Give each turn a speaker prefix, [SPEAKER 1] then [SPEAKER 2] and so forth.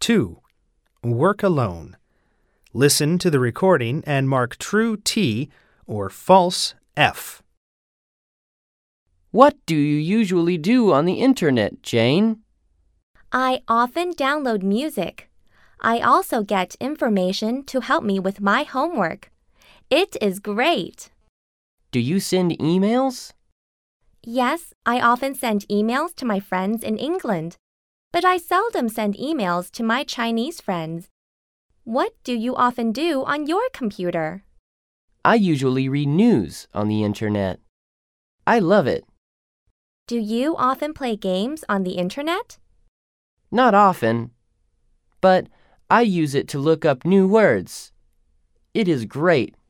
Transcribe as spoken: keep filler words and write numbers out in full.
[SPEAKER 1] two. Work alone. Listen to the recording and mark true T or false F.
[SPEAKER 2] What do you usually do on the internet, Jane?
[SPEAKER 3] I often download music. I also get information to help me with my homework. It is great.
[SPEAKER 2] Do you send emails?
[SPEAKER 3] Yes, I often send emails to my friends in England, but I seldom send emails to my Chinese friends. What do you often do on your computer?
[SPEAKER 2] I usually read news on the internet. I love it.
[SPEAKER 3] Do you often play games on the internet?
[SPEAKER 2] Not often, but I use it to look up new words. It is great.